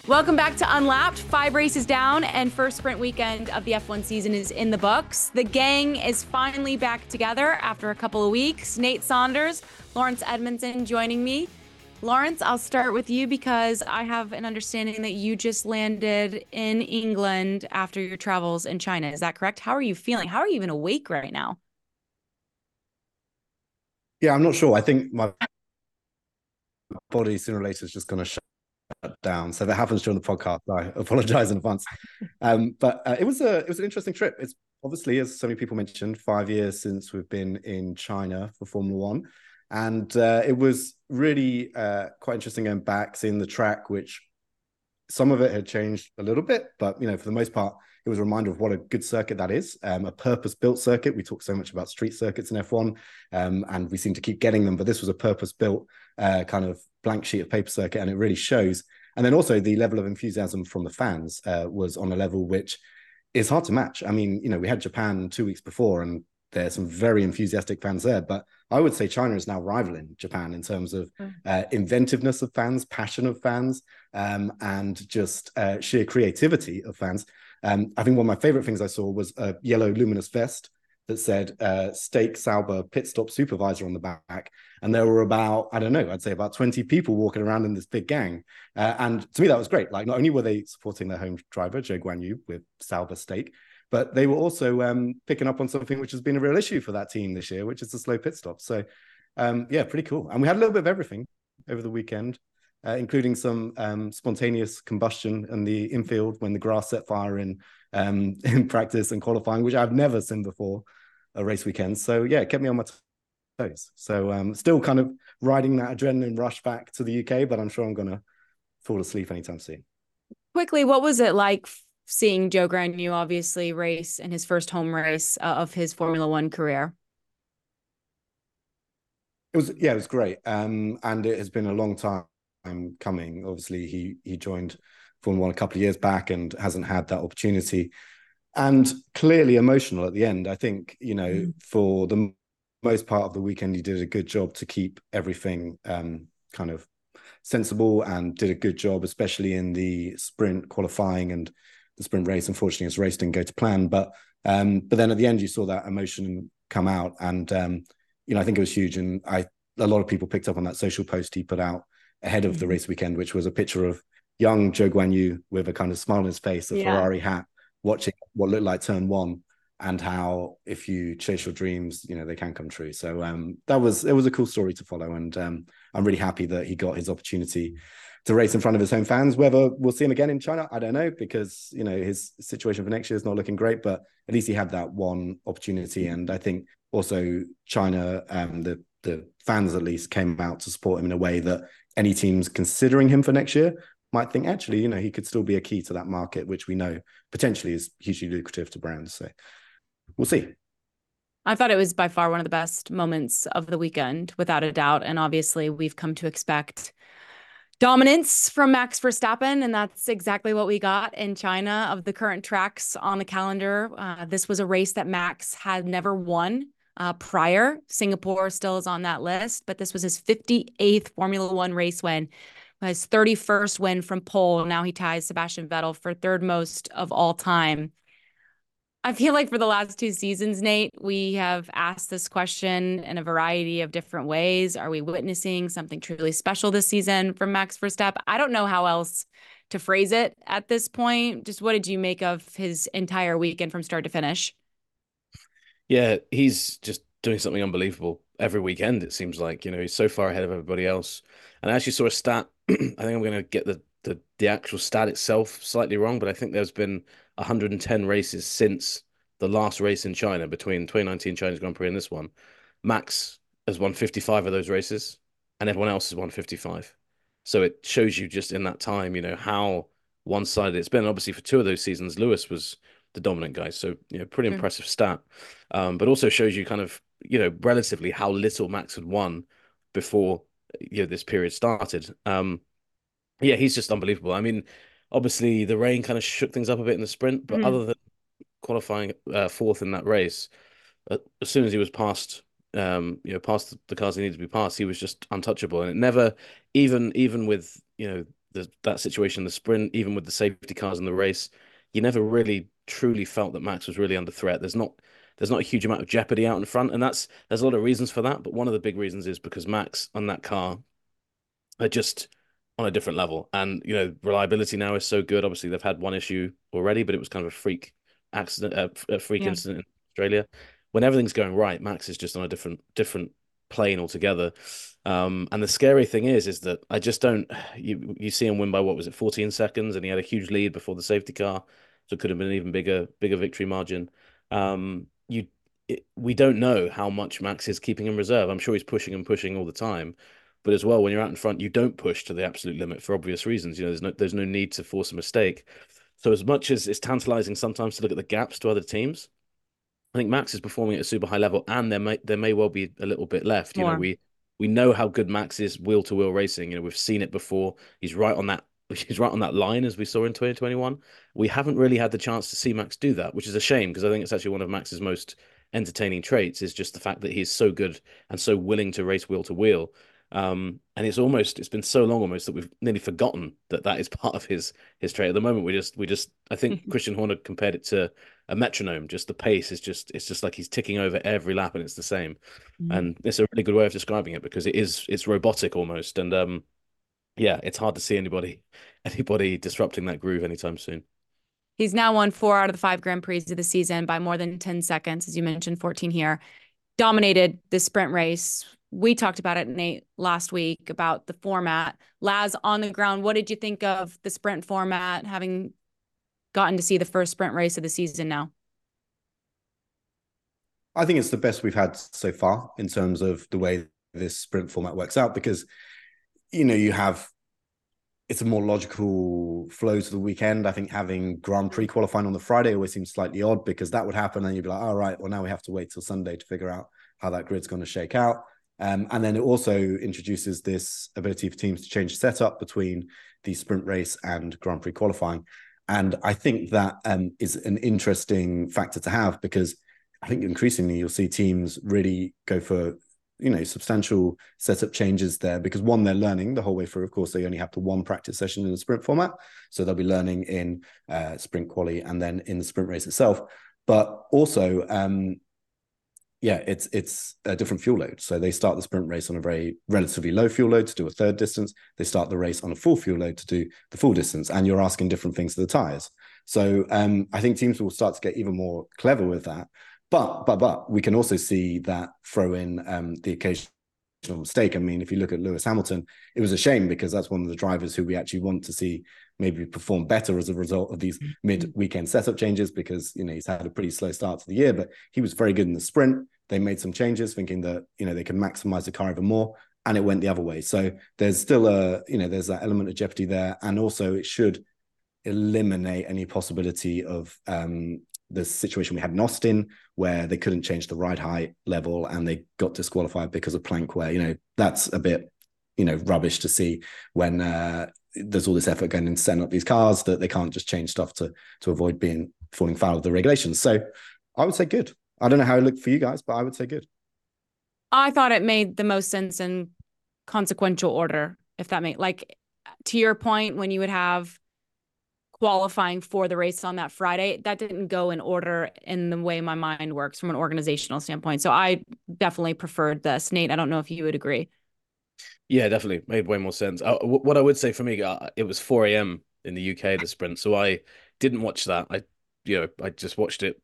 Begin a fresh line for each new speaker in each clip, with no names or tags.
Welcome back to Unlapped. 5 races down and first sprint weekend of the F1 season is in the books. The gang is finally back together after a couple of weeks. Nate Saunders, Lawrence Edmondson joining me. Lawrence, I'll start with you because I have an understanding that you just landed in England after your travels in China. Is that correct? How are you feeling? How are you even awake right now?
Yeah, I'm not sure. I think my body sooner or later is just going to shut down. So if that happens during the podcast, I apologize in advance. But it was an interesting trip. It's obviously, as so many people mentioned, 5 years since we've been in China for Formula One, and it was really quite interesting going back, seeing the track, which some of it had changed a little bit, but for the most part, it was a reminder of what a good circuit that is. A purpose-built circuit. We talk so much about street circuits in F1, and we seem to keep getting them, but this was a purpose-built kind of blank sheet of paper circuit, and it really shows. And then also the level of enthusiasm from the fans was on a level which is hard to match. I mean, we had Japan 2 weeks before, and there's some very enthusiastic fans there, but I would say China is now rivaling Japan in terms of inventiveness of fans, passion of fans, and just sheer creativity of fans. I think one of my favorite things I saw was a yellow luminous vest that said Stake Sauber pit stop supervisor on the back. And there were about, I don't know, I'd say about 20 people walking around in this big gang. And to me, that was great. Like, not only were they supporting their home driver, Zhou Guanyu, with Sauber Stake, but they were also picking up on something which has been a real issue for that team this year, which is the slow pit stop. So, yeah, pretty cool. And we had a little bit of everything over the weekend, including some spontaneous combustion in the infield when the grass set fire in practice and qualifying, which I've never seen before a race weekend. So, yeah, it kept me on my toes. So, still kind of riding that adrenaline rush back to the UK, but I'm sure I'm going to fall asleep anytime soon.
Quickly, what was it like seeing Zhou Guanyu obviously race in his first home race of his Formula One career?
It was great. And it has been a long time coming. Obviously, he joined Formula One a couple of years back and hasn't had that opportunity. And clearly emotional at the end. I think, for the most part of the weekend, he did a good job to keep everything kind of sensible and did a good job, especially in the sprint qualifying and the sprint race. Unfortunately, his race didn't go to plan. But then at the end, you saw that emotion come out. And, I think it was huge. And a lot of people picked up on that social post he put out ahead of the race weekend, which was a picture of young Zhou Guanyu with a kind of smile on his face, a Ferrari hat, watching what looked like turn one, and how if you chase your dreams, they can come true. So it was a cool story to follow. And I'm really happy that he got his opportunity to race in front of his home fans. Whether we'll see him again in China, I don't know, because, his situation for next year is not looking great, but at least he had that one opportunity. And I think also China, the fans at least came out to support him in a way that any teams considering him for next year might think, actually, he could still be a key to that market, which we know potentially is hugely lucrative to brands. So we'll see.
I thought it was by far one of the best moments of the weekend, without a doubt. And obviously, we've come to expect dominance from Max Verstappen, and that's exactly what we got in China. Of the current tracks on the calendar, this was a race that Max had never won prior. Singapore still is on that list, but this was his 58th Formula One race win, his 31st win from pole. Now he ties Sebastian Vettel for third most of all time. I feel like for the last 2 seasons, Nate, we have asked this question in a variety of different ways. Are we witnessing something truly special this season from Max Verstappen? I don't know how else to phrase it at this point. Just what did you make of his entire weekend from start to finish?
Yeah, he's just doing something unbelievable every weekend, it seems like. He's so far ahead of everybody else. And I actually saw a stat. I think I'm going to get the actual stat itself slightly wrong, but I think there's been 110 races since the last race in China, between 2019 Chinese Grand Prix and this one. Max has won 55 of those races, and everyone else has won 55. So it shows you just in that time, how one-sided it's been. Obviously, for 2 of those seasons, Lewis was the dominant guy. So, pretty impressive stat. But also shows you kind of, relatively how little Max had won before, this period started. Yeah, he's just unbelievable. I mean, obviously the rain kind of shook things up a bit in the sprint, but other than qualifying fourth in that race, as soon as he was past, past the cars he needed to be past, he was just untouchable. And it never, even with that situation, the sprint, even with the safety cars in the race, you never really truly felt that Max was really under threat. There's not a huge amount of jeopardy out in front, and there's a lot of reasons for that. But one of the big reasons is because Max on that car are just on a different level, and reliability now is so good. Obviously, they've had one issue already, but it was kind of a freak accident, a freak
Yeah.
incident in Australia. When everything's going right, Max is just on a different plane altogether. And the scary thing is that I just don't. You see him win by what was it, 14 seconds, and he had a huge lead before the safety car, so it could have been an even bigger victory margin. We don't know how much Max is keeping in reserve. I'm sure he's pushing and pushing all the time, but as well, when you're out in front, you don't push to the absolute limit for obvious reasons. There's no need to force a mistake. So as much as it's tantalizing sometimes to look at the gaps to other teams, I think Max is performing at a super high level, and there may well be a little bit left.
More.
We know how good Max is wheel to wheel racing. We've seen it before. He's right on that. He's right on that line as we saw in 2021. We haven't really had the chance to see Max do that, which is a shame because I think it's actually one of Max's most entertaining traits is just the fact that he's so good and so willing to race wheel to wheel. And it's been so long almost that we've nearly forgotten that is part of his trait. At the moment, we just I think Christian Horner compared it to a metronome. Just the pace is it's just like he's ticking over every lap and it's the same. And it's a really good way of describing it because it's robotic almost. And yeah, it's hard to see anybody disrupting that groove anytime soon.
He's now won 4 out of the 5 Grand Prix of the season by more than 10 seconds, as you mentioned, 14 here. Dominated the sprint race. We talked about it, Nate, last week about the format. Laz, on the ground, what did you think of the sprint format, having gotten to see the first sprint race of the season now?
I think it's the best we've had so far in terms of the way this sprint format works out because, it's a more logical flow to the weekend. I think having Grand Prix qualifying on the Friday always seems slightly odd because that would happen and you'd be like, all right, well, now we have to wait till Sunday to figure out how that grid's going to shake out. And then it also introduces this ability for teams to change setup between the sprint race and Grand Prix qualifying. And I think that is an interesting factor to have because I think increasingly you'll see teams really go for substantial setup changes there because one, they're learning the whole way through. Of course, they only have the one practice session in the sprint format. So they'll be learning in sprint quali and then in the sprint race itself. But also, it's a different fuel load. So they start the sprint race on a very relatively low fuel load to do a third distance. They start the race on a full fuel load to do the full distance. And you're asking different things to the tires. So I think teams will start to get even more clever with that. But we can also see that throw in the occasional mistake. I mean, if you look at Lewis Hamilton, it was a shame because that's one of the drivers who we actually want to see maybe perform better as a result of these mid-weekend setup changes because, he's had a pretty slow start to the year, but he was very good in the sprint. They made some changes thinking that, they can maximize the car even more and it went the other way. So there's still there's that element of jeopardy there. And also it should eliminate any possibility of the situation we had in Austin where they couldn't change the ride height level and they got disqualified because of plank wear. That's a bit, rubbish to see when there's all this effort going into setting up these cars that they can't just change stuff to avoid falling foul of the regulations. So I would say good. I don't know how it looked for you guys, but I would say good.
I thought it made the most sense in consequential order, if that to your point, when you would have qualifying for the race on that Friday, that didn't go in order in the way my mind works from an organizational standpoint. So I definitely preferred this. Nate, I don't know if you would agree.
Yeah, definitely made way more sense. What I would say for me, it was 4 a.m. in the UK, the sprint, so I didn't watch that. I just watched it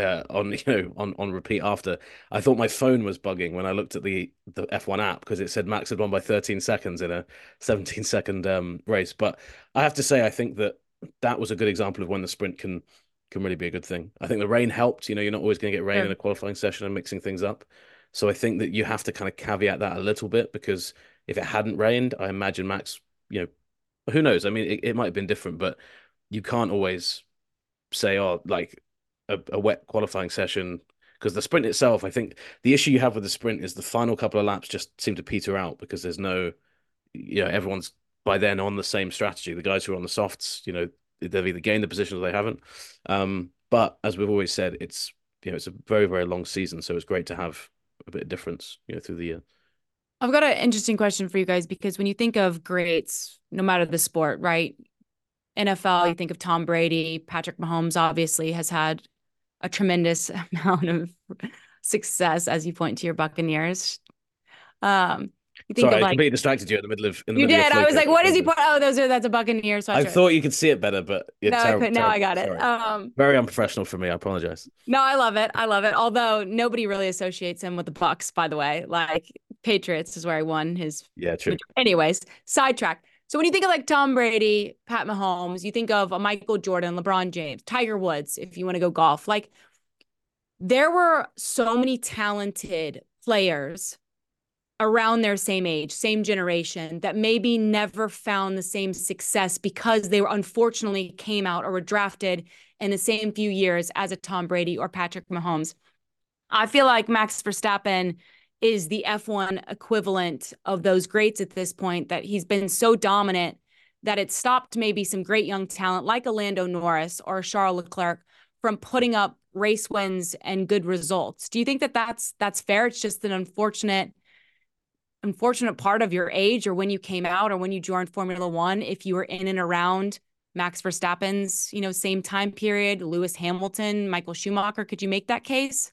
on repeat after. I thought my phone was bugging when I looked at the F1 app because it said Max had won by 13 seconds in a 17-second race. But I have to say, I think that was a good example of when the sprint can really be a good thing. I think the rain helped. You're not always going to get rain in a qualifying session and mixing things up. So I think that you have to kind of caveat that a little bit because if it hadn't rained, I imagine Max, who knows? I mean, it might have been different, but you can't always say, oh, like a wet qualifying session because the sprint itself, I think the issue you have with the sprint is the final couple of laps just seem to peter out because there's no, everyone's by then on the same strategy. The guys who are on the softs, they've either gained the position or they haven't. But as we've always said, it's a very, very long season. So it's great to have a bit of difference, through the year.
I've got an interesting question for you guys because when you think of greats, no matter the sport, right? NFL, you think of Tom Brady, Patrick Mahomes obviously has had a tremendous amount of success, as you point to your Buccaneers. You think
Sorry,
of
I
like
completely distracted you in the
you
middle of your
did. I
flow,
was like,
Coco.
what is he
Apologies.
put? Oh, that's a Buccaneer
I
sweatshirt.
thought you could see it better, but yeah,
No, I
terrible,
could. Now I
terrible.
got it.
Sorry. Very unprofessional for me. I apologize.
No, I love it. I love it. Although nobody really associates him with the Bucks, by the way. Like Patriots is where he won his.
Yeah, true.
Anyways, sidetrack. So when you think of like Tom Brady, Pat Mahomes, you think of a Michael Jordan, LeBron James, Tiger Woods, if you want to go golf. Like there were so many talented players around their same age, same generation that maybe never found the same success because they were unfortunately came out or were drafted in the same few years as a Tom Brady or Patrick Mahomes. I feel like Max Verstappen is the F1 equivalent of those greats at this point, that he's been so dominant that it stopped maybe some great young talent like a Lando Norris or Charles Leclerc from putting up race wins and good results. Do you think that that's fair? It's just an unfortunate part of your age or when you came out or when you joined Formula One, if you were in and around Max Verstappen's, same time period, Lewis Hamilton, Michael Schumacher. Could you make that case?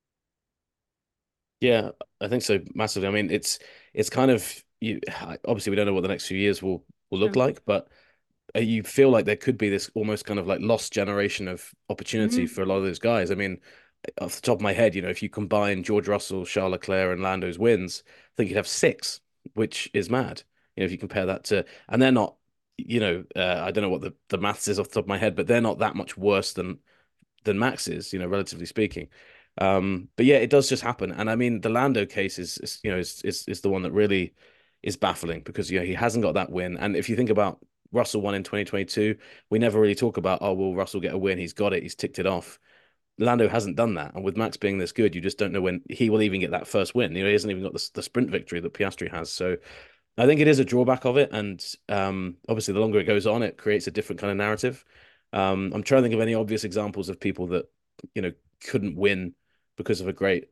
Yeah, I think so massively. I mean, it's kind of you. Obviously, we don't know what the next few years will look
Sure.
like, but you feel like there could be this almost kind of like lost generation of opportunity
Mm-hmm.
for a lot of those guys. I mean, off the top of my head, if you combine George Russell, Charles Leclerc, and Lando's wins, I think you'd have six, which is mad. If you compare that to, and they're not, I don't know what the maths is off the top of my head, but they're not that much worse than Max is, relatively speaking. But yeah, it does just happen. And I mean, the Lando case is the one that really is baffling because he hasn't got that win. And if you think about Russell won in 2022, we never really talk about, oh, will Russell get a win? He's got it. He's ticked it off. Lando hasn't done that. And with Max being this good, you just don't know when he will even get that first win. He hasn't even got the sprint victory that Piastri has. So I think it is a drawback of it. And obviously, the longer it goes on, it creates a different kind of narrative. I'm trying to think of any obvious examples of people that, couldn't win because of a great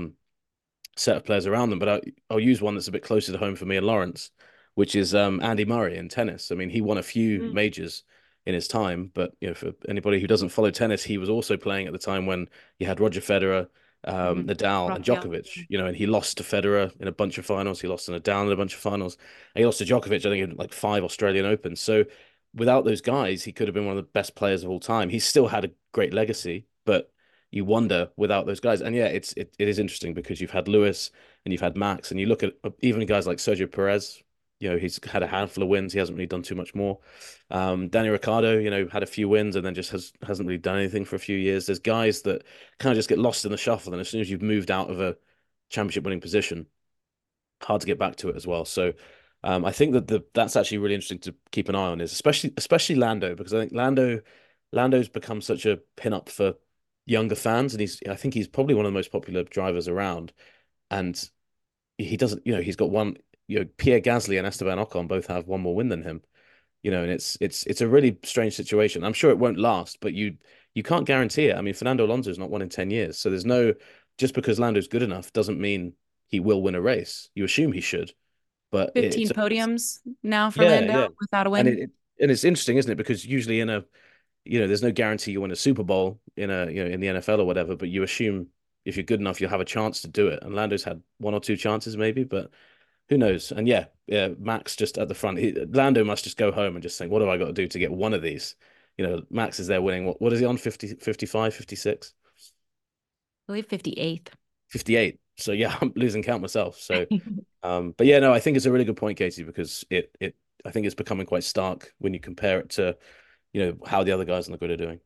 set of players around them. But I'll use one that's a bit closer to home for me and Lawrence, which is Andy Murray in tennis. I mean, he won a few
Mm-hmm.
majors in his time, but for anybody who doesn't follow tennis, he was also playing at the time when you had Roger Federer, Nadal, and
Rafael.
Djokovic. And he lost to Federer in a bunch of finals. He lost to Nadal in a bunch of finals. And he lost to Djokovic, I think, in like 5 Australian Opens. So without those guys, he could have been one of the best players of all time. He still had a great legacy, but you wonder without those guys. And yeah, it is interesting because you've had Lewis and you've had Max, and you look at even guys like Sergio Perez. He's had a handful of wins. He hasn't really done too much more. Danny Ricciardo, had a few wins and then just hasn't really done anything for a few years. There's guys that kind of just get lost in the shuffle, and as soon as you've moved out of a championship winning position, hard to get back to it as well. So I think that's actually really interesting to keep an eye on, is especially Lando, because I think Lando's become such a pin-up for younger fans, and I think he's probably one of the most popular drivers around. And he doesn't, he's got one, Pierre Gasly and Esteban Ocon both have one more win than him, and it's a really strange situation. I'm sure it won't last, but you can't guarantee it. I mean, Fernando Alonso's not won in 10 years. So there's no, just because Lando's good enough doesn't mean he will win a race. You assume he should, but
15 podiums now for
yeah,
Lando
yeah.
without a
And
win.
it's interesting, isn't it? Because usually there's no guarantee you win a Super Bowl in the NFL or whatever, but you assume if you're good enough, you'll have a chance to do it. And Lando's had one or two chances maybe, but who knows? And yeah, Max just at the front. Lando must just go home and just think, what have I got to do to get one of these? Max is there winning. What is he on? 50, 55, 56?
I believe 58th.
58. So yeah, I'm losing count myself. So, but yeah, no, I think it's a really good point, Katie, because I think it's becoming quite stark when you compare it to, how the other guys on the grid are doing.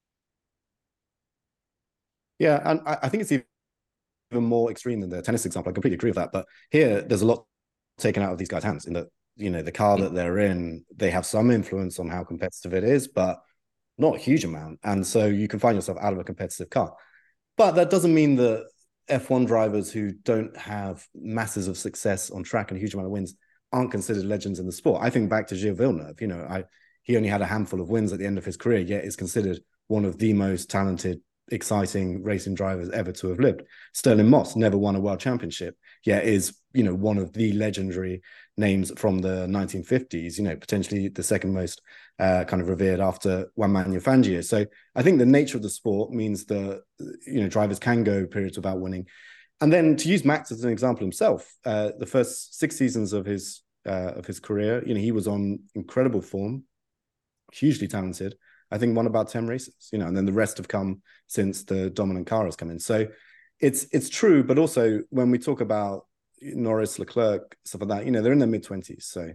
Yeah, and I think it's even more extreme than the tennis example. I completely agree with that. But here, there's a lot taken out of these guys' hands in that, the car that they're in, they have some influence on how competitive it is, but not a huge amount. And so you can find yourself out of a competitive car. But that doesn't mean that F1 drivers who don't have masses of success on track and a huge amount of wins aren't considered legends in the sport. I think back to Gilles Villeneuve. He only had a handful of wins at the end of his career, yet is considered one of the most talented exciting racing drivers ever to have lived. Sterling Moss never won a world championship, yet is, one of the legendary names from the 1950s, potentially the second most kind of revered after Juan Manuel Fangio. So I think the nature of the sport means that, drivers can go periods without winning. And then to use Max as an example himself, the first 6 seasons of his career, he was on incredible form, hugely talented. I think won about 10 races, and then the rest have come since the dominant car has come in. So it's true, but also when we talk about Norris, Leclerc, stuff like that, they're in their mid-20s. So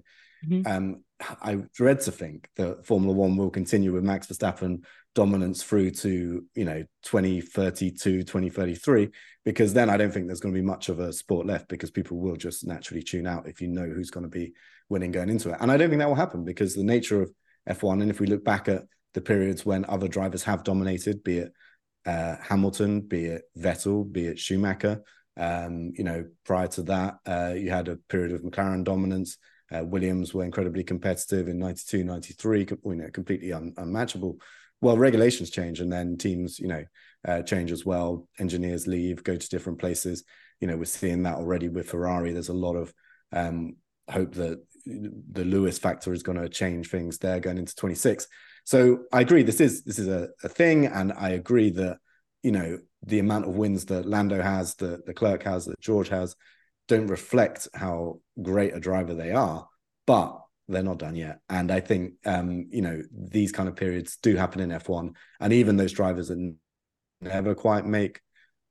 I dread to think that Formula One will continue with Max Verstappen dominance through to 2032, 2033, because then I don't think there's going to be much of a sport left, because people will just naturally tune out if you know who's going to be winning going into it. And I don't think that will happen, because the nature of F1, and if we look back at the periods when other drivers have dominated, be it Hamilton, be it Vettel, be it Schumacher, prior to that, you had a period of McLaren dominance. Williams were incredibly competitive in 92, 93, completely unmatchable. Well, regulations change, and then teams, change as well. Engineers leave, go to different places. We're seeing that already with Ferrari. There's a lot of hope that the Lewis factor is going to change things there going into 26. So I agree, this is a thing, and I agree that the amount of wins that Lando has, that Leclerc has, that George has, don't reflect how great a driver they are, but they're not done yet. And I think these kind of periods do happen in F1, and even those drivers that never quite make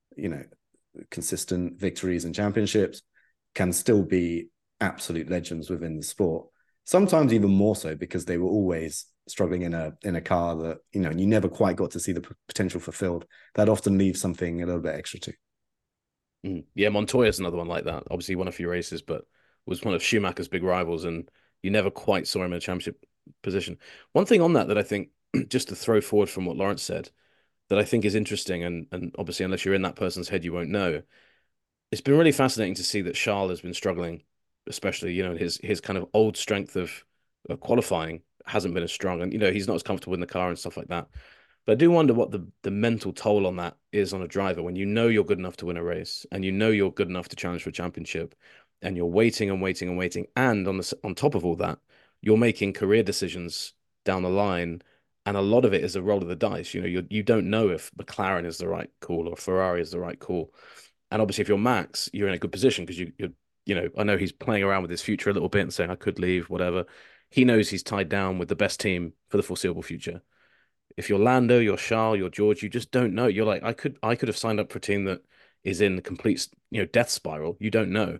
consistent victories and championships can still be absolute legends within the sport. Sometimes even more so, because they were always struggling in a car that and you never quite got to see the potential fulfilled. That often leaves something a little bit extra too.
Yeah, Montoya's another one like that. Obviously, he won a few races, but was one of Schumacher's big rivals, and you never quite saw him in a championship position. One thing on that I think, just to throw forward from what Lawrence said, that I think is interesting, and obviously, unless you're in that person's head, you won't know. It's been really fascinating to see that Charles has been struggling, especially his kind of old strength of qualifying hasn't been as strong, and he's not as comfortable in the car and stuff like that. But I do wonder what the mental toll on that is on a driver when you're good enough to win a race, and you're good enough to challenge for a championship, and you're waiting and waiting and waiting, and on top of all that, you're making career decisions down the line, and a lot of it is a roll of the dice. You don't know if McLaren is the right call or Ferrari is the right call, and obviously if you're Max, you're in a good position because I know he's playing around with his future a little bit and saying I could leave, whatever. He knows he's tied down with the best team for the foreseeable future. If you're Lando, you're Charles, you're George, you just don't know. You're like, I could have signed up for a team that is in the complete, death spiral. You don't know.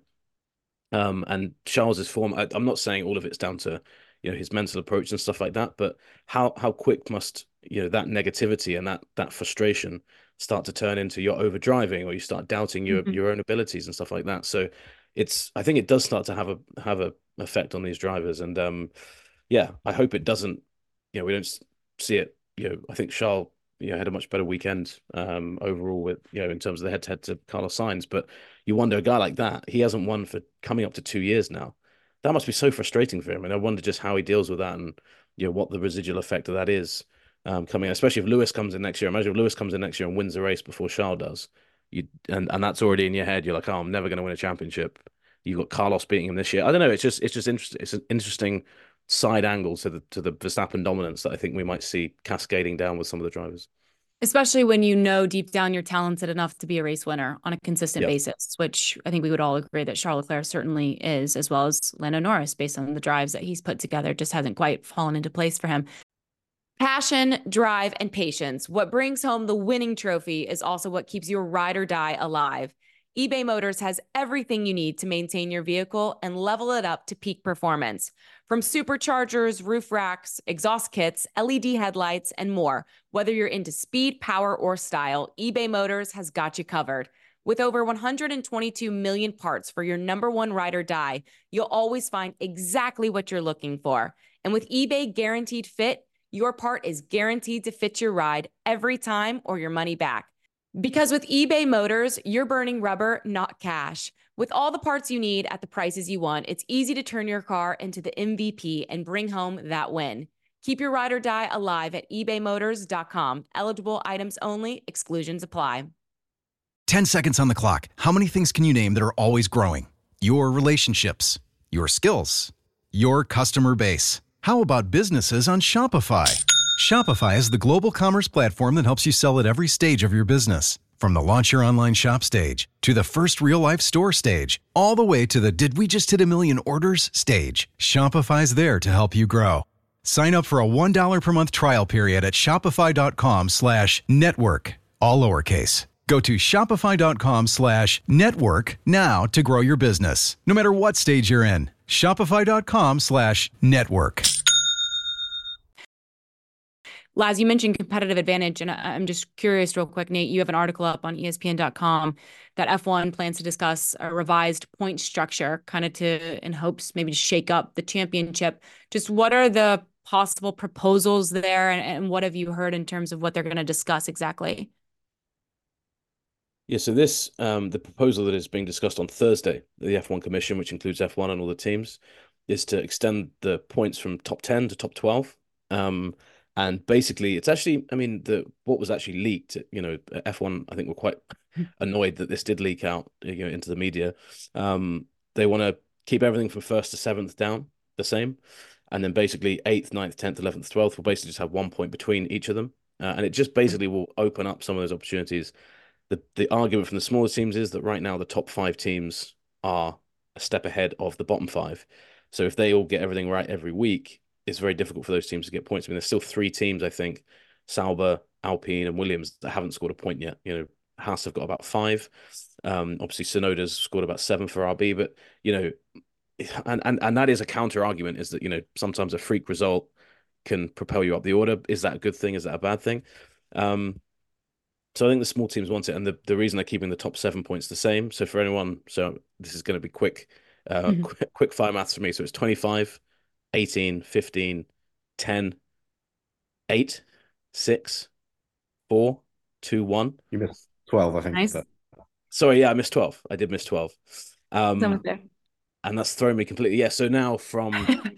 And Charles's form, I'm not saying all of it's down to, his mental approach and stuff like that, but how quick must, that negativity and that frustration start to turn into you're overdriving, or you start doubting your own abilities and stuff like that. So I think it does start to have a effect on these drivers. And I hope it doesn't, we don't see it. I think Charles, had a much better weekend overall with, in terms of the head-to-head to Carlos Sainz. But you wonder, a guy like that, he hasn't won for coming up to 2 years now. That must be so frustrating for him. And I wonder just how he deals with that, and what the residual effect of that is coming in, especially if Lewis comes in next year. Imagine if Lewis comes in next year and wins the race before Charles does. And that's already in your head. You're like, oh, I'm never going to win a championship. You've got Carlos beating him this year. I don't know. It's just interesting. It's an interesting side angle to the Verstappen dominance that I think we might see cascading down with some of the drivers.
Especially when deep down you're talented enough to be a race winner on a consistent basis, which I think we would all agree that Charles Leclerc certainly is, as well as Lando Norris, based on the drives that he's put together, just hasn't quite fallen into place for him. Passion, drive, and patience. What brings home the winning trophy is also what keeps your ride or die alive. eBay Motors has everything you need to maintain your vehicle and level it up to peak performance. From superchargers, roof racks, exhaust kits, LED headlights, and more. Whether you're into speed, power, or style, eBay Motors has got you covered. With over 122 million parts for your number one ride or die, you'll always find exactly what you're looking for. And with eBay Guaranteed Fit, your part is guaranteed to fit your ride every time or your money back. Because with eBay Motors, you're burning rubber, not cash. With all the parts you need at the prices you want, it's easy to turn your car into the MVP and bring home that win. Keep your ride or die alive at ebaymotors.com. Eligible items only. Exclusions apply.
10 seconds on the clock. How many things can you name that are always growing? Your relationships, your skills, your customer base. How about businesses on Shopify? Shopify is the global commerce platform that helps you sell at every stage of your business. From the launch your online shop stage to the first real life store stage, all the way to the did we just hit a million orders stage. Shopify's there to help you grow. Sign up for a $1 per month trial period at shopify.com/network, all lowercase. Go to shopify.com/network now to grow your business, no matter what stage you're in. Shopify.com/network.
Laz, you mentioned competitive advantage, and I'm just curious real quick, Nate, you have an article up on ESPN.com that F1 plans to discuss a revised point structure, kind of in hopes maybe to shake up the championship. Just what are the possible proposals there, and what have you heard in terms of what they're going to discuss exactly?
Yeah, so this, the proposal that is being discussed on Thursday, the F1 Commission, which includes F1 and all the teams, is to extend the points from top 10 to top 12. And basically, it's actually, I mean, what was actually leaked, F1, I think, were quite annoyed that this did leak out, into the media. They want to keep everything from 1st to 7th down the same. And then basically 8th, 9th, 10th, 11th, 12th will basically just have 1 point between each of them. And it just basically will open up some of those opportunities. The argument from the smaller teams is that right now the top 5 teams are a step ahead of the bottom 5. So if they all get everything right every week, it's very difficult for those teams to get points. I mean, there's still 3 teams, I think, Sauber, Alpine, and Williams, that haven't scored a point yet. Haas have got about 5. Obviously, Sonoda's scored about 7 for RB, but and that is a counter argument, is that sometimes a freak result can propel you up the order. Is that a good thing? Is that a bad thing? So I think the small teams want it, and the reason they're keeping the top 7 points the same. So for anyone, this is going to be quick fire maths for me. So it's 25, 18, 15, 10, 8, 6, 4, 2, 1.
You missed 12, I think.
Nice.
But...
Sorry, yeah, I missed 12. I did miss 12.
There.
And that's thrown me completely. Yeah, so now from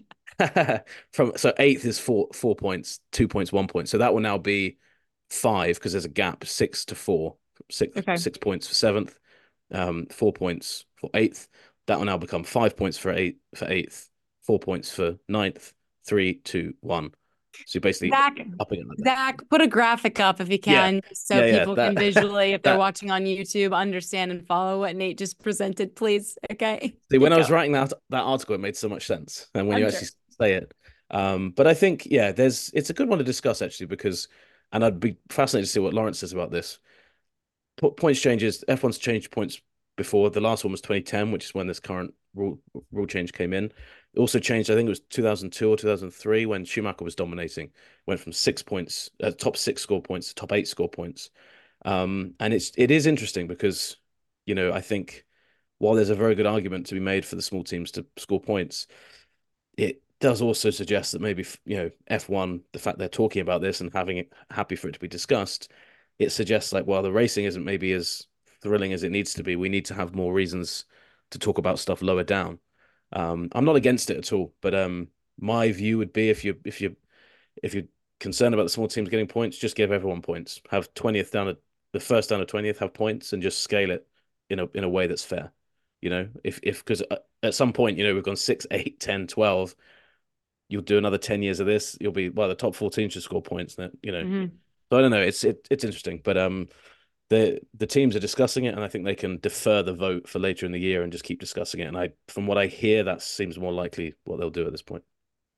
8th is 4 points, 2 points, 1 point. So that will now be 5 because there's a gap, 6 to 4. 6 points for 7th, 4 points for 8th. That will now become 5 points for 8th, 4 points for 9th, 3, 2, 1. So basically upping it like that.
Zach, put a graphic up if you can, people can visually, if they're watching on YouTube, understand and follow what Nate just presented, please. Okay.
See, when I was writing that article, it made so much sense. And when you actually say it. But I think, it's a good one to discuss, actually, because, and I'd be fascinated to see what Lawrence says about this. Points changes, F1's changed points before. The last one was 2010, which is when this current rule change came in. It also changed, I think it was 2002 or 2003 when Schumacher was dominating. Went from 6 points, top 6 score points to top 8 score points. And it is interesting because, I think while there's a very good argument to be made for the small teams to score points, it does also suggest that maybe, F1, the fact they're talking about this and having it happy for it to be discussed, it suggests like, well, the racing isn't maybe as thrilling as it needs to be. We need to have more reasons to talk about stuff lower down. I'm not against it at all, but my view would be if you're concerned about the small teams getting points, just give everyone points. Have 20th down at the first down to 20th have points, and just scale it in a way that's fair. Because at some point, we've gone 6, 8, 10, 12. You'll do another 10 years of this. You'll be the top 14 should score points. That So I don't know. It's interesting, but the teams are discussing it, and I think they can defer the vote for later in the year and just keep discussing it. And from what I hear, that seems more likely what they'll do at this point.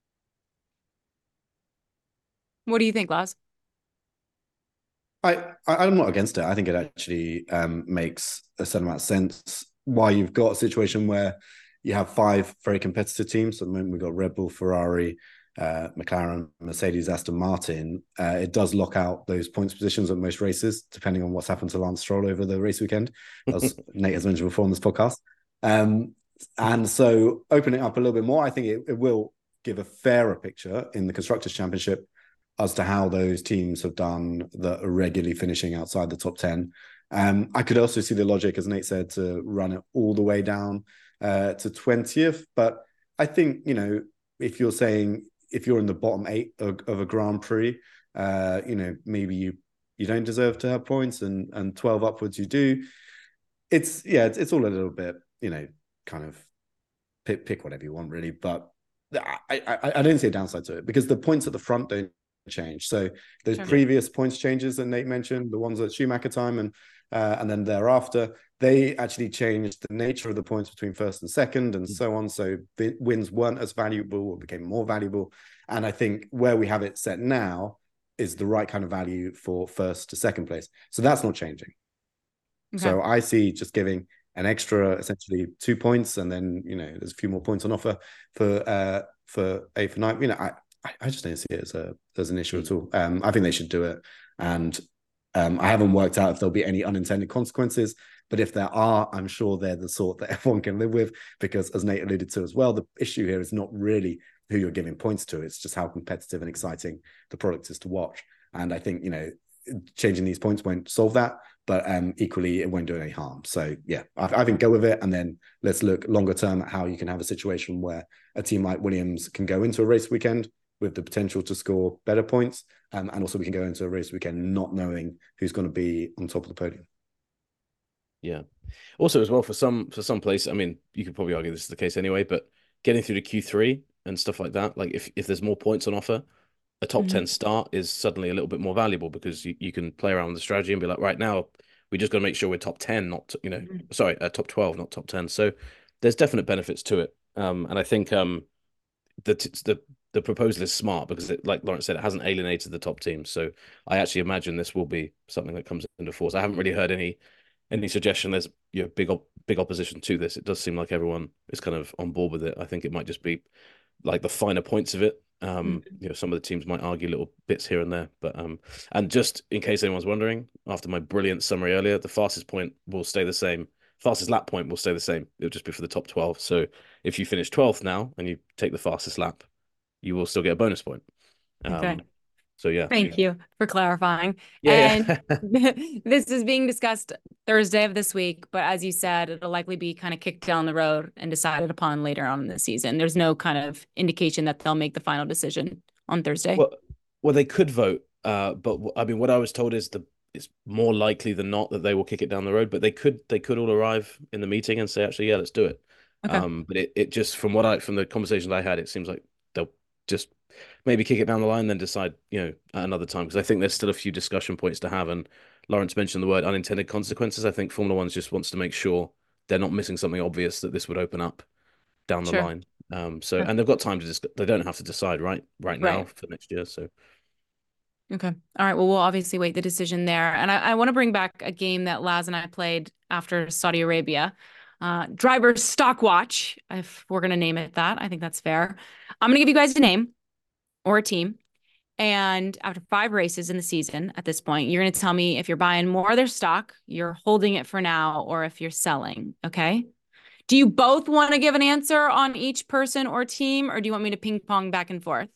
What do you think, Laz?
I'm not against it. I think it actually makes a certain amount of sense. Why you've got a situation where you have 5 very competitive teams. At the moment, we've got Red Bull, Ferrari, McLaren, Mercedes, Aston Martin. It does lock out those points positions at most races, depending on what's happened to Lance Stroll over the race weekend, as Nate has mentioned before on this podcast. And so opening it up a little bit more, I think it will give a fairer picture in the Constructors' Championship as to how those teams have done that are regularly finishing outside the top 10. I could also see the logic, as Nate said, to run it all the way down to 20th. But I think, if you're saying if you're in the bottom 8 of a Grand Prix, maybe you don't deserve to have points, and 12 upwards you do. It's all a little bit, kind of pick whatever you want, really. But I don't see a downside to it because the points at the front don't change. So those previous points changes that Nate mentioned, the ones at Schumacher time and then thereafter, they actually changed the nature of the points between first and second and so on. So wins weren't as valuable or became more valuable. And I think where we have it set now is the right kind of value for first to second place. So that's not changing. Okay. So I see just giving an extra, essentially 2 points, and then there's a few more points on offer for 8 for 9. I just don't see it as an issue at all. I think they should do it, and I haven't worked out if there'll be any unintended consequences. But if there are, I'm sure they're the sort that everyone can live with, because as Nate alluded to as well, the issue here is not really who you're giving points to. It's just how competitive and exciting the product is to watch. And I think, changing these points won't solve that, but equally it won't do any harm. So yeah, I think go with it. And then let's look longer term at how you can have a situation where a team like Williams can go into a race weekend with the potential to score better points. And also we can go into a race weekend not knowing who's going to be on top of the podium.
Yeah. Also as well, for some places, I mean, you could probably argue this is the case anyway, but getting through to Q3 and stuff like that, like if there's more points on offer, a top 10 start is suddenly a little bit more valuable, because you can play around with the strategy and be like, right now, we just got to make sure we're top 10, not, top 12, not top 10. So there's definite benefits to it. And I think the proposal is smart because it, like Lawrence said, it hasn't alienated the top teams. So I actually imagine this will be something that comes into force. I haven't really heard any suggestion there's big opposition to this. It does seem like everyone is kind of on board with it. I think it might just be like the finer points of it. Some of the teams might argue little bits here and there, but and just in case anyone's wondering, after my brilliant summary earlier, the fastest point will stay the same. Fastest lap point will stay the same. It'll just be for the top 12. So if you finish 12th now and you take the fastest lap, you will still get a bonus point.
Okay.
So yeah.
Thank you for clarifying.
Yeah.
This is being discussed Thursday of this week, but as you said, it'll likely be kind of kicked down the road and decided upon later on in the season. There's no kind of indication that they'll make the final decision on Thursday.
Well, they could vote, but I mean, what I was told is it's more likely than not that they will kick it down the road. But they could all arrive in the meeting and say, actually, yeah, let's do it. Okay. But it just from the conversations I had, it seems like they'll just maybe kick it down the line, then decide, at another time. Because I think there's still a few discussion points to have. And Lawrence mentioned the word unintended consequences. I think Formula One just wants to make sure they're not missing something obvious that this would open up down the line. And they've got time to they don't have to decide right now for next year. So.
Okay. All right. Well, we'll obviously wait the decision there. And I want to bring back a game that Laz and I played after Saudi Arabia. Driver Stock Watch, if we're going to name it that. I think that's fair. I'm going to give you guys a name or a team. And after 5 races in the season at this point, you're going to tell me if you're buying more of their stock, you're holding it for now, or if you're selling. Okay. Do you both want to give an answer on each person or team, or do you want me to ping pong back and forth?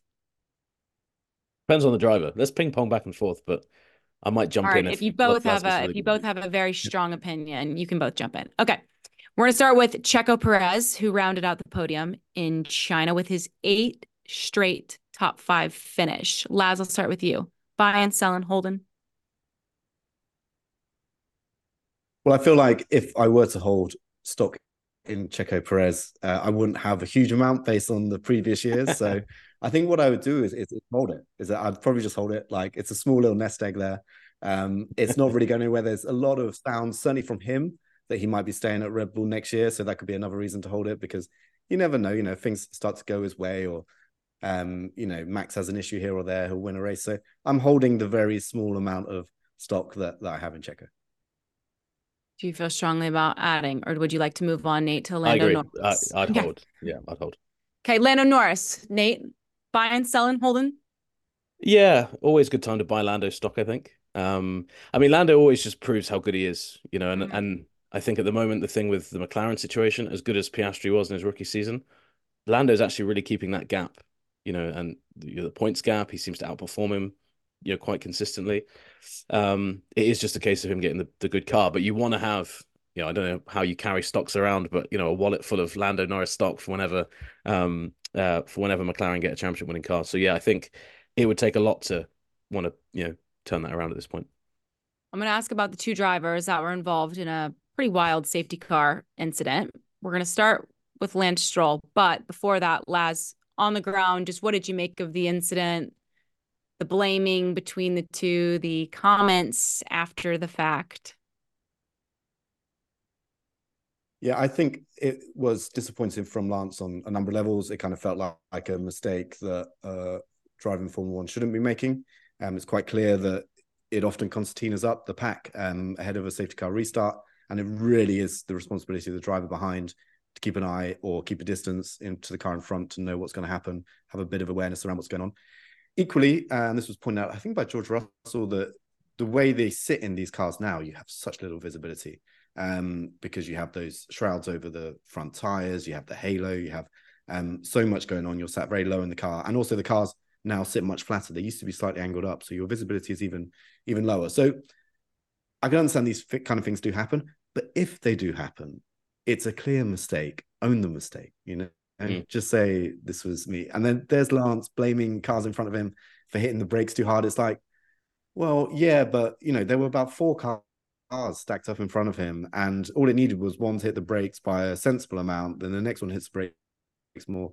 Depends on the driver. Let's ping pong back and forth, but I might jump in
if you both have a very strong opinion, you can both jump in. Okay. We're going to start with Checo Perez, who rounded out the podium in China with his 8 straight top 5 finish. Laz, I'll start with you. Buying, selling, holding?
Well, I feel like if I were to hold stock in Checo Perez, I wouldn't have a huge amount based on the previous years. So I think what I would do is hold it. I'd probably just hold it. Like, it's a small little nest egg there. It's not really going anywhere. There's a lot of sounds, certainly from him, that he might be staying at Red Bull next year. So that could be another reason to hold it, because you never know, things start to go his way, or, Max has an issue here or there, he'll win a race. So I'm holding the very small amount of stock that I have in Checo.
Do you feel strongly about adding, or would you like to move on, Nate, to Lando Norris?
I'd hold. Yeah, I'd hold.
Okay, Lando Norris. Nate, buying, selling, holding?
Yeah, always good time to buy Lando stock, I think. I mean, Lando always just proves how good he is, and I think at the moment, the thing with the McLaren situation, as good as Piastri was in his rookie season, Lando's actually really keeping that gap, and the points gap, he seems to outperform him, quite consistently. It is just a case of him getting the good car, but you want to have, I don't know how you carry stocks around, but a wallet full of Lando Norris stock for whenever McLaren get a championship winning car. So yeah, I think it would take a lot to want to turn that around at this point.
I'm going to ask about the two drivers that were involved in a pretty wild safety car incident. We're going to start with Lance Stroll, but before that, Laz, on the ground, just what did you make of the incident? The blaming between the two, the comments after the fact.
Yeah, I think it was disappointing from Lance on a number of levels. It kind of felt like a mistake that driving Formula One shouldn't be making. It's quite clear that it often concertinas up the pack ahead of a safety car restart, and it really is the responsibility of the driver behind to keep an eye or keep a distance into the car in front to know what's going to happen, have a bit of awareness around what's going on. Equally, and this was pointed out, I think, by George Russell, that the way they sit in these cars now, you have such little visibility because you have those shrouds over the front tires, you have the halo, you have so much going on. You're sat very low in the car, and also the cars now sit much flatter. They used to be slightly angled up, so your visibility is even lower. So I can understand these kind of things do happen, but if they do happen, it's a clear mistake. Own the mistake, and just say, this was me. And then there's Lance blaming cars in front of him for hitting the brakes too hard. It's like, well, yeah, but, there were about 4 cars stacked up in front of him, and all it needed was one to hit the brakes by a sensible amount. Then the next one hits brakes more.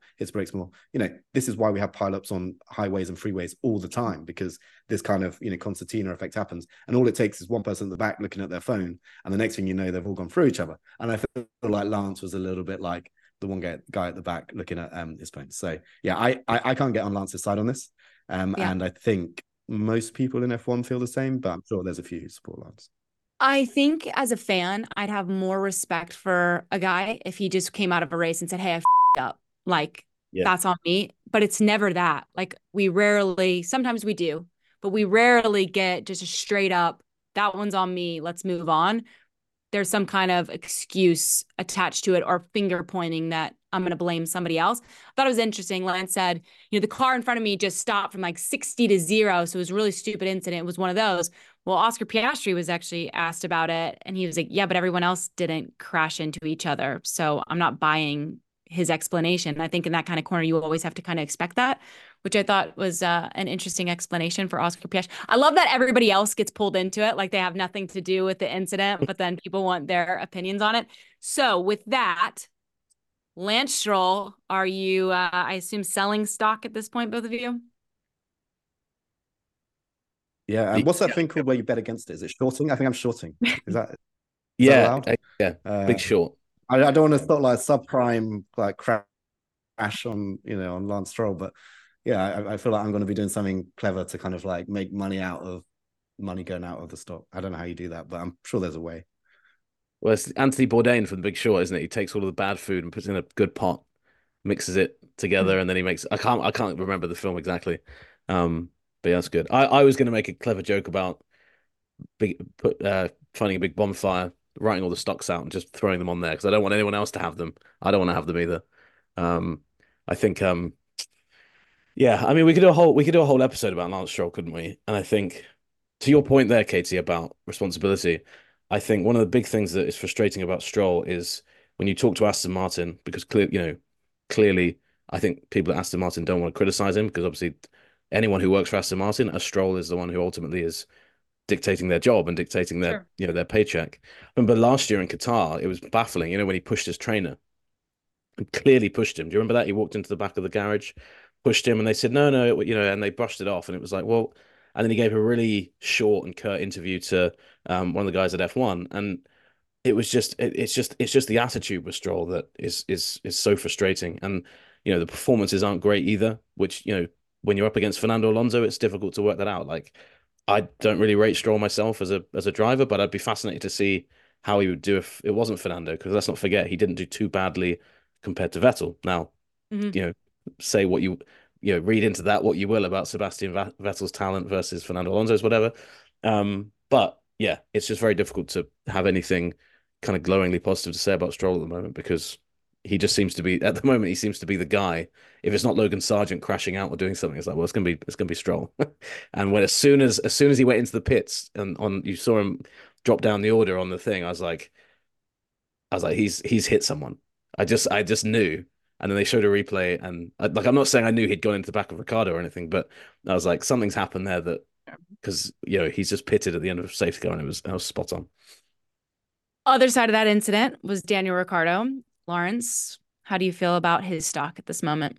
This is why we have pileups on highways and freeways all the time, because this kind of, concertina effect happens. And all it takes is one person at the back looking at their phone, and the next thing you know, they've all gone through each other. And I feel like Lance was a little bit like the one guy at the back looking at his phone. So yeah, I can't get on Lance's side on this. And I think most people in F1 feel the same, but I'm sure there's a few who support Lance.
I think as a fan, I'd have more respect for a guy if he just came out of a race and said, hey, I f***ed up. Like, that's on me. But it's never that. Like, sometimes we do, but we rarely get just a straight up, that one's on me, let's move on. There's some kind of excuse attached to it or finger pointing that I'm going to blame somebody else. I thought it was interesting. Lance said, the car in front of me just stopped from like 60 to 0. So it was a really stupid incident. It was one of those. Well, Oscar Piastri was actually asked about it, and he was like, yeah, but everyone else didn't crash into each other. So I'm not buying his explanation. I think in that kind of corner, you always have to kind of expect that, which I thought was an interesting explanation for Oscar Piastri. I love that everybody else gets pulled into it, like they have nothing to do with the incident, but then people want their opinions on it. So with that, Lance Stroll, are you, I assume, selling stock at this point, both of you?
Yeah, and what's that thing called where you bet against it? Is it shorting? I think I'm shorting. Is that
yeah,
allowed?
Big short.
I don't want to start like subprime like crash on on Lance Stroll, but yeah, I feel like I'm going to be doing something clever to kind of like make money out of money going out of the stock. I don't know how you do that, but I'm sure there's a way.
Well, it's Anthony Bourdain from The Big Short, isn't it? He takes all of the bad food and puts it in a good pot, mixes it together, and then he makes. I can't remember the film exactly, but yeah, that's good. I was going to make a clever joke about finding a big bonfire, writing all the stocks out, and just throwing them on there because I don't want anyone else to have them. I don't want to have them either. I think yeah, I mean we could do a whole episode about Lance Stroll, couldn't we? And I think to your point there, Katie, about responsibility, I think one of the big things that is frustrating about Stroll is when you talk to Aston Martin, because clearly I think people at Aston Martin don't want to criticize him because obviously anyone who works for Aston Martin, a Stroll is the one who ultimately is dictating their job and dictating their their paycheck. But last year in Qatar, it was baffling. When he pushed his trainer, and clearly pushed him. Do you remember that? He walked into the back of the garage, pushed him, and they said no, and they brushed it off. And it was like, well, and then he gave a really short and curt interview to one of the guys at F1, and it was it's just the attitude with Stroll that is so frustrating. And the performances aren't great either, which when you're up against Fernando Alonso, it's difficult to work that out. Like, I don't really rate Stroll myself as a driver, but I'd be fascinated to see how he would do if it wasn't Fernando, because let's not forget he didn't do too badly compared to Vettel. Now, say what you read into that what you will about Sebastian Vettel's talent versus Fernando Alonso's, whatever. But yeah, it's just very difficult to have anything kind of glowingly positive to say about Stroll at the moment, because he just seems to be, at the moment, he seems to be the guy. If it's not Logan Sargent crashing out or doing something, it's like, well, it's gonna be Stroll. And when as soon as he went into the pits and you saw him drop down the order on the thing, I was like, I was like, he's hit someone. I just knew. And then they showed a replay, and I'm not saying I knew he'd gone into the back of Ricardo or anything, but I was like, something's happened there that because he's just pitted at the end of a safety car, and I was spot on.
Other side of that incident was Daniel Ricciardo. Lawrence, how do you feel about his stock at this moment?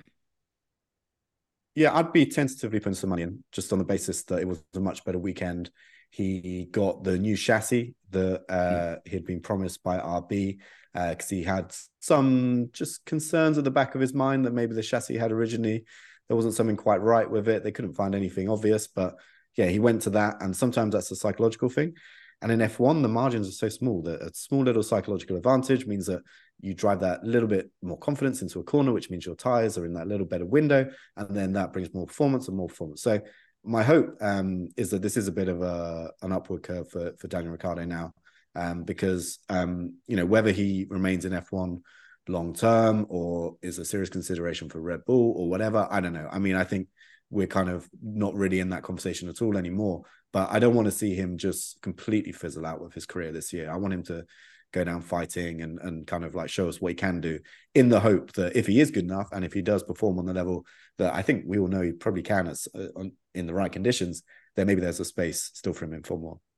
Yeah, I'd be tentatively putting some money in just on the basis that it was a much better weekend. He got the new chassis that he had been promised by RB because he had some just concerns at the back of his mind that maybe the chassis he had originally, there wasn't something quite right with it. They couldn't find anything obvious, but yeah, he went to that. And sometimes that's a psychological thing. And in F1, the margins are so small that a small little psychological advantage means that you drive that little bit more confidence into a corner, which means your tires are in that little better window. And then that brings more performance and more performance. So my hope is that this is a bit of an upward curve for Daniel Ricciardo now, because whether he remains in F1 long term or is a serious consideration for Red Bull or whatever, I don't know. I mean, I think we're kind of not really in that conversation at all anymore. But I don't want to see him just completely fizzle out with his career this year. I want him to go down fighting and kind of like show us what he can do, in the hope that if he is good enough and if he does perform on the level that I think we all know he probably can in the right conditions, then maybe there's a space still for him in Formula 1.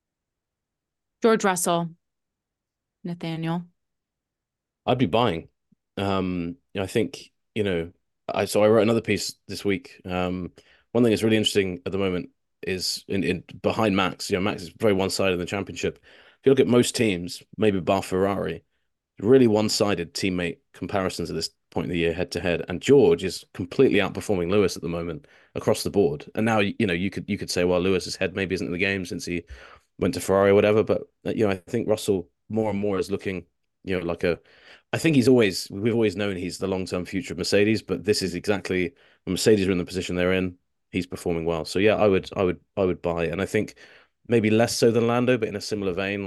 George Russell, Nathaniel.
I'd be buying. I think, I wrote another piece this week. One thing that's really interesting at the moment is in behind Max. Max is very one-sided in the championship. If you look at most teams, maybe bar Ferrari, really one-sided teammate comparisons at this point in the year, head-to-head. And George is completely outperforming Lewis at the moment across the board. And now, you could say, well, Lewis's head maybe isn't in the game since he went to Ferrari or whatever. But, I think Russell more and more is looking, I think we've always known he's the long-term future of Mercedes, but this is exactly when Mercedes are in the position they're in, he's performing well. So yeah, I would buy. And I think maybe less so than Lando, but in a similar vein,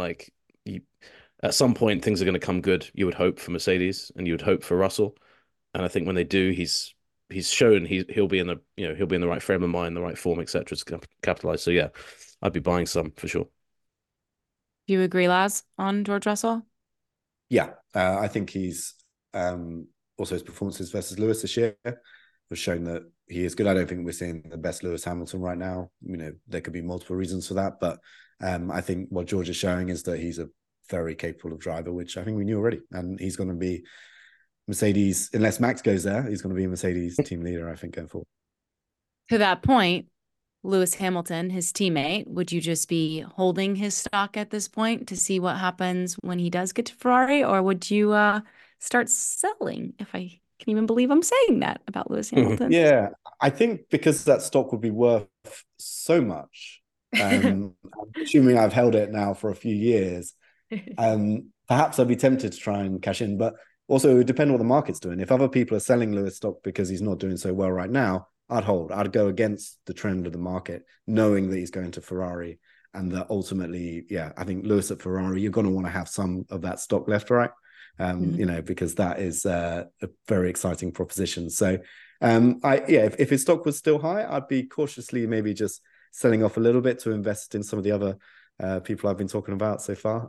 at some point things are going to come good. You would hope for Mercedes and you would hope for Russell. And I think when they do, he's shown he'll be in the right frame of mind, the right form, etc. to capitalize. So yeah, I'd be buying some for sure.
Do you agree, Laz, on George Russell?
Yeah, I think he's also his performances versus Lewis this year was showing that he is good. I don't think we're seeing the best Lewis Hamilton right now. There could be multiple reasons for that, but I think what George is showing is that he's a very capable driver, which I think we knew already. And he's going to be Mercedes, unless Max goes there, he's going to be a Mercedes team leader, I think, going forward.
To that point, Lewis Hamilton, his teammate, would you just be holding his stock at this point to see what happens when he does get to Ferrari? Or would you start selling, if I can even believe I'm saying that about Lewis Hamilton?
Yeah, I think because that stock would be worth so much, I'm assuming I've held it now for a few years, perhaps I'd be tempted to try and cash in. But also, it would depend on what the market's doing. If other people are selling Lewis stock because he's not doing so well right now, I'd hold. I'd go against the trend of the market, knowing that he's going to Ferrari and that ultimately, yeah, I think Lewis at Ferrari, you're going to want to have some of that stock left, right? Because that is a very exciting proposition. So, if his stock was still high, I'd be cautiously maybe just selling off a little bit to invest in some of the other people I've been talking about so far.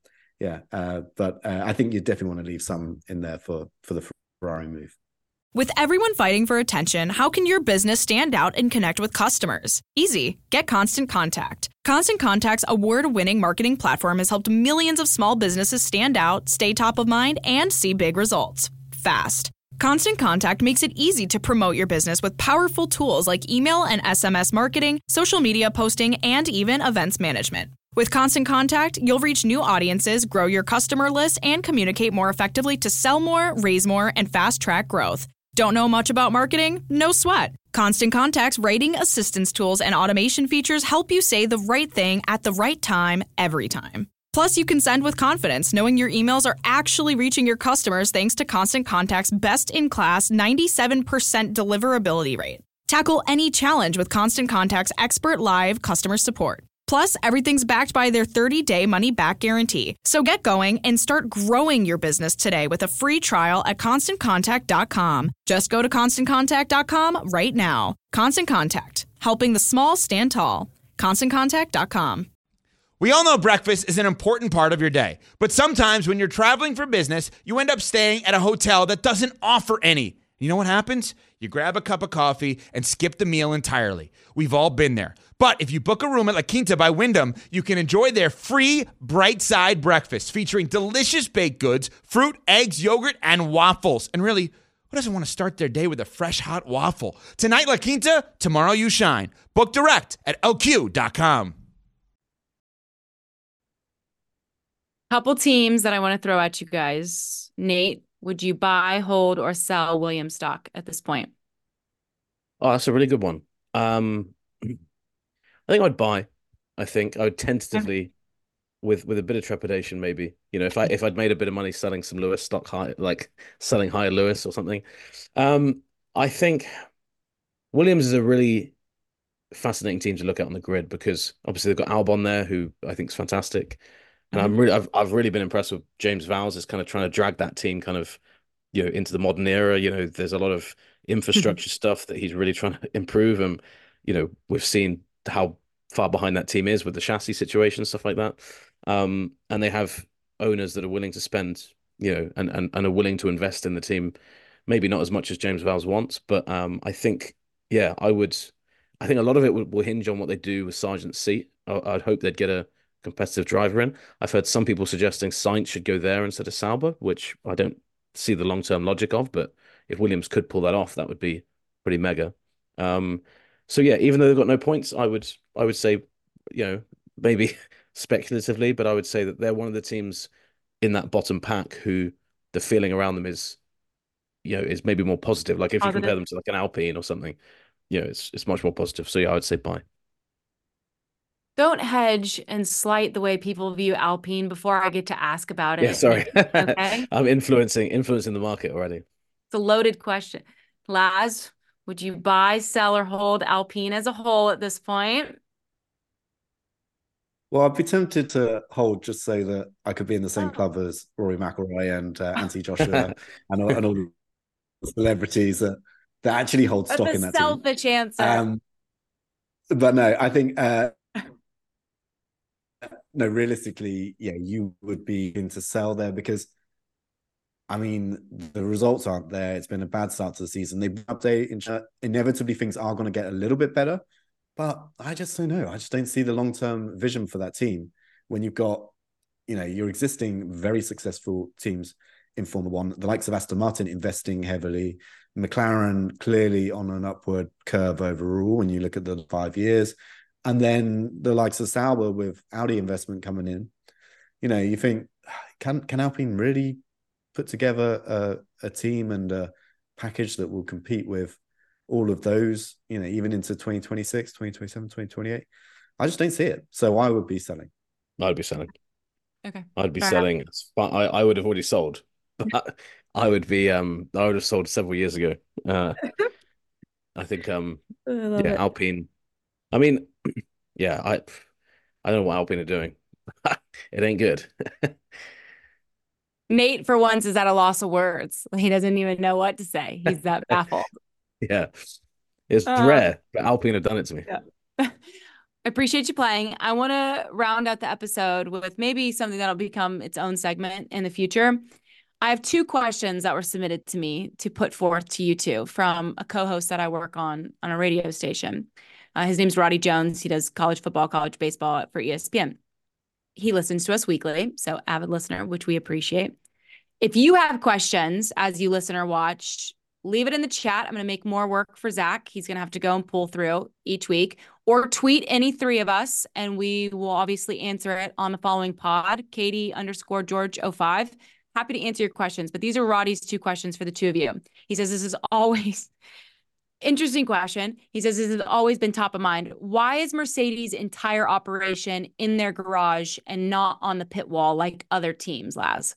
But I think you definitely want to leave some in there for the Ferrari move.
With everyone fighting for attention, how can your business stand out and connect with customers? Easy. Get Constant Contact. Constant Contact's award-winning marketing platform has helped millions of small businesses stand out, stay top of mind, and see big results fast. Constant Contact makes it easy to promote your business with powerful tools like email and SMS marketing, social media posting, and even events management. With Constant Contact, you'll reach new audiences, grow your customer list, and communicate more effectively to sell more, raise more, and fast-track growth. Don't know much about marketing? No sweat. Constant Contact's writing assistance tools and automation features help you say the right thing at the right time, every time. Plus, you can send with confidence, knowing your emails are actually reaching your customers thanks to Constant Contact's best-in-class 97% deliverability rate. Tackle any challenge with Constant Contact's expert live customer support. Plus, everything's backed by their 30-day money-back guarantee. So get going and start growing your business today with a free trial at ConstantContact.com. Just go to ConstantContact.com right now. Constant Contact, helping the small stand tall. ConstantContact.com.
We all know breakfast is an important part of your day, but sometimes when you're traveling for business, you end up staying at a hotel that doesn't offer any. You know what happens? You grab a cup of coffee and skip the meal entirely. We've all been there. But if you book a room at La Quinta by Wyndham, you can enjoy their free Bright Side breakfast featuring delicious baked goods, fruit, eggs, yogurt, and waffles. And really, who doesn't want to start their day with a fresh hot waffle? Tonight, La Quinta, tomorrow you shine. Book direct at lq.com.
Couple teams that I want to throw at you guys. Nate, would you buy, hold, or sell Williams stock at this point?
Oh, that's a really good one. I think I'd buy. I think I would tentatively, with a bit of trepidation, maybe. If I'd made a bit of money selling some Lewis stock high, like selling higher Lewis or something. I think Williams is a really fascinating team to look at on the grid because obviously they've got Albon there, who I think is fantastic. And I've really been impressed with James Vowles is kind of trying to drag that team kind of, into the modern era. There's a lot of infrastructure stuff that he's really trying to improve. And, we've seen how far behind that team is with the chassis situation, stuff like that. And they have owners that are willing to spend, and are willing to invest in the team. Maybe not as much as James Vowles wants, but I think, I think a lot of it will hinge on what they do with Sargent's seat. I'd hope they'd get a competitive driver in. I've heard some people suggesting Sainz should go there instead of Sauber, which I don't see the long-term logic of, but if Williams could pull that off, that would be pretty mega. So yeah, even though they've got no points, I would say, maybe speculatively, but I would say that they're one of the teams in that bottom pack who the feeling around them is maybe more positive. Like if you compare them to like an Alpine or something, it's much more positive. So yeah, I would say buy.
Don't hedge and slight the way people view Alpine before I get to ask about it.
Yeah, sorry.
Okay.
I'm influencing the market already.
It's a loaded question. Laz, would you buy, sell, or hold Alpine as a whole at this point?
Well, I'd be tempted to hold just so that I could be in the same club as Rory McIlroy and Anthony Joshua and all the celebrities that actually hold stock in that team.
Selfish answer.
But no, I think no, realistically, yeah, you would be in to sell there because, I mean, the results aren't there. It's been a bad start to the season. They update. Inevitably, things are going to get a little bit better, but I just don't know. I just don't see the long-term vision for that team when you've got, your existing very successful teams in Formula One, the likes of Aston Martin investing heavily, McLaren clearly on an upward curve overall when you look at the 5 years. And then the likes of Sauber with Audi investment coming in, you think, can Alpine really put together a team and a package that will compete with all of those, even into 2026, 2027, 2028? I just don't see it. So I would be selling.
I'd be selling.
Okay.
I'd be selling. I would have already sold, but I would have sold several years ago. I think, Alpine. I mean, yeah, I don't know what Alpine are doing. It ain't good.
Nate, for once, is at a loss of words. He doesn't even know what to say. He's that baffled.
Yeah, it's rare, but Alpine have done it to me.
Yeah. I appreciate you playing. I want to round out the episode with maybe something that'll become its own segment in the future. I have 2 questions that were submitted to me to put forth to you two from a co-host that I work on a radio station. His name's Roddy Jones. He does college football, college baseball for ESPN. He listens to us weekly, so avid listener, which we appreciate. If you have questions as you listen or watch, leave it in the chat. I'm going to make more work for Zach. He's going to have to go and pull through each week, or tweet any 3 of us, and we will obviously answer it on the following pod, Katie_George05. Happy to answer your questions, but these are Roddy's 2 questions for the 2 of you. He says, this is always... Interesting question. He says, this has always been top of mind. Why is Mercedes' entire operation in their garage and not on the pit wall like other teams, Laz?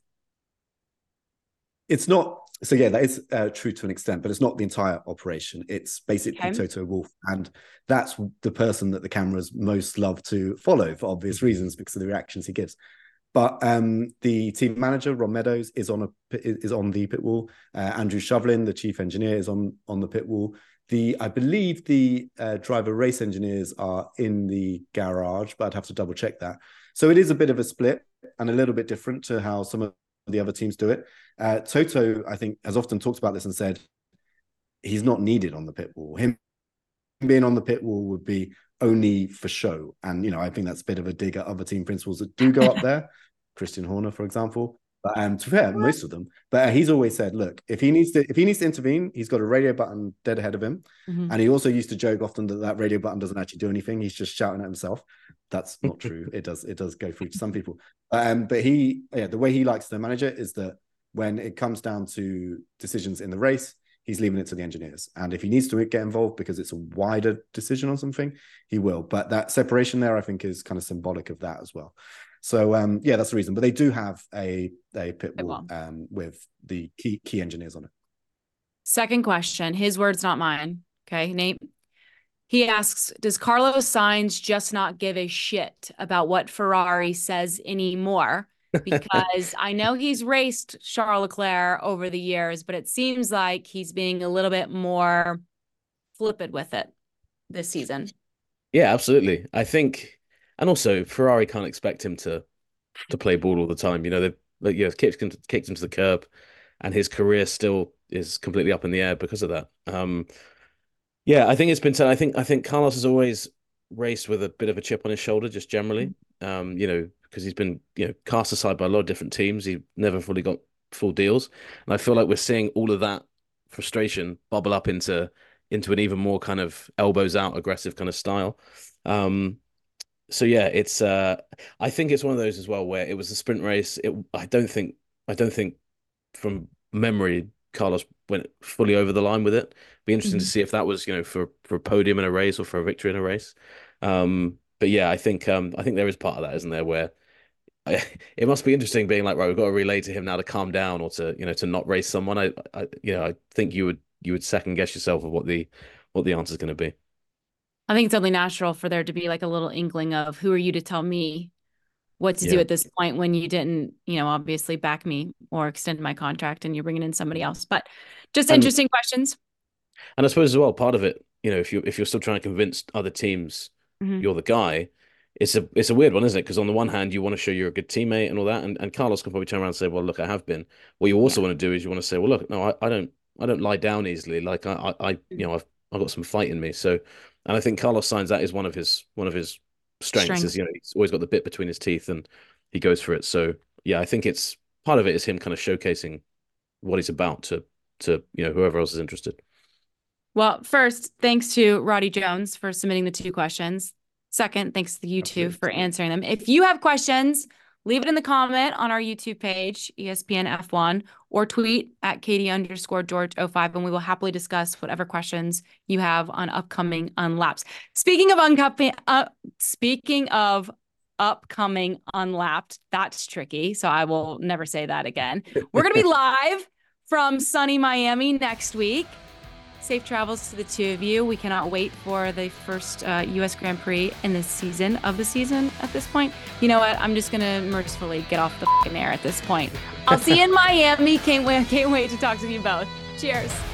It's not. So yeah, that is true to an extent, but it's not the entire operation. It's basically Toto Wolff, and that's the person that the cameras most love to follow for obvious reasons because of the reactions he gives. But the team manager, Ron Meadows, is on the pit wall. Andrew Shovlin, the chief engineer, is on the pit wall. I believe the driver race engineers are in the garage, but I'd have to double check that. So it is a bit of a split and a little bit different to how some of the other teams do it. Toto, I think, has often talked about this and said he's not needed on the pit wall. Him being on the pit wall would be only for show. And, I think that's a bit of a dig at other team principals that do go up there. Christian Horner, for example. But to be fair, most of them. But he's always said, look, if he needs to intervene, he's got a radio button dead ahead of him. Mm-hmm. And he also used to joke often that radio button doesn't actually do anything. He's just shouting at himself. That's not true. It does go through to some people. But the way he likes to manage it is that when it comes down to decisions in the race, he's leaving it to the engineers. And if he needs to get involved because it's a wider decision on something, he will. But that separation there, I think, is kind of symbolic of that as well. So, that's the reason. But they do have a pit wall with the key engineers on it.
Second question, his words, not mine. Okay, Nate. He asks, does Carlos Sainz just not give a shit about what Ferrari says anymore? Because I know he's raced Charles Leclerc over the years, but it seems like he's being a little bit more flippant with it this season.
Yeah, absolutely. I think, and also Ferrari can't expect him to play ball all the time. They've kicked him to the curb, and his career still is completely up in the air because of that. I think it's been said. I think Carlos has always raced with a bit of a chip on his shoulder, just generally. Because he's been cast aside by a lot of different teams. He never fully got full deals, and I feel like we're seeing all of that frustration bubble up into an even more kind of elbows out, aggressive kind of style. It's I think it's one of those as well where it was a sprint race. I don't think from memory Carlos went fully over the line with it. Be interesting to see if that was for a podium in a race or for a victory in a race. I think there is part of that, isn't there, where it must be interesting being like, right, we've got to relay to him now to calm down or to not race someone. I think you would second guess yourself of what the answer is going to be.
I think it's only natural for there to be like a little inkling of who are you to tell me what to do at this point when you didn't, obviously back me or extend my contract and you're bringing in somebody else. But just interesting questions.
And I suppose as well, part of it, if you're still trying to convince other teams you're the guy, it's a weird one, isn't it? Because on the one hand, you want to show you're a good teammate and all that, and Carlos can probably turn around and say, "Well, look, I have been." What you also want to do is you want to say, "Well, look, no, I don't lie down easily. Like I've got some fight in me." So, and I think Carlos Sainz, that is one of his strengths. Is he's always got the bit between his teeth and he goes for it. So yeah, I think it's part of it is him kind of showcasing what he's about to whoever else is interested.
Well, first, thanks to Roddy Jones for submitting the 2 questions. Second, thanks to you two for answering them. If you have questions, leave it in the comment on our YouTube page, ESPN F1, or tweet at Katie_George05, and we will happily discuss whatever questions you have on upcoming Unlaps. Speaking of upcoming Unlapped, that's tricky, so I will never say that again. We're going to be live from sunny Miami next week. Safe travels to the 2 of you. We cannot wait for the first U.S. Grand Prix in this season of the season at this point. You know what? I'm just going to mercifully get off the air at this point. I'll see you in Miami. Can't wait to talk to you both. Cheers.